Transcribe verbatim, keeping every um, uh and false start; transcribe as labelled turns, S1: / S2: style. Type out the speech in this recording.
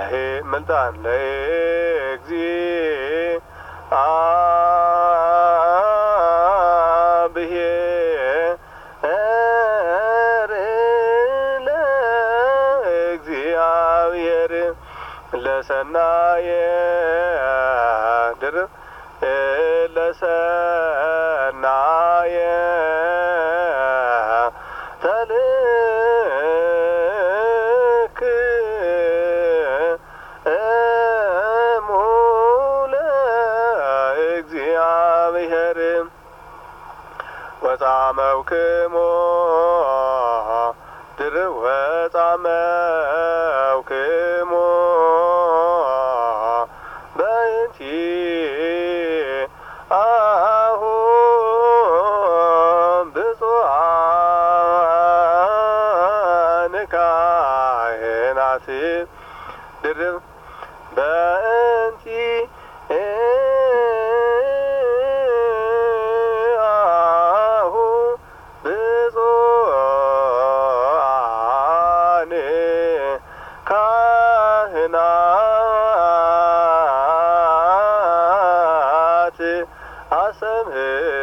S1: ለሄ ምልጣን ለእግዚእ አ ብሔር ለእግዚአብሔር ለሰናየ ድር ለሰናየ ተልክ እሙ ለእግዚአብሔር ወጻመውክሞ ድር ወጻመውክሞ በእንቲአሁ ብፁዓን ካህናት ድርብ በእንቲአሁ ብፁዓን ካህናት አሰምህ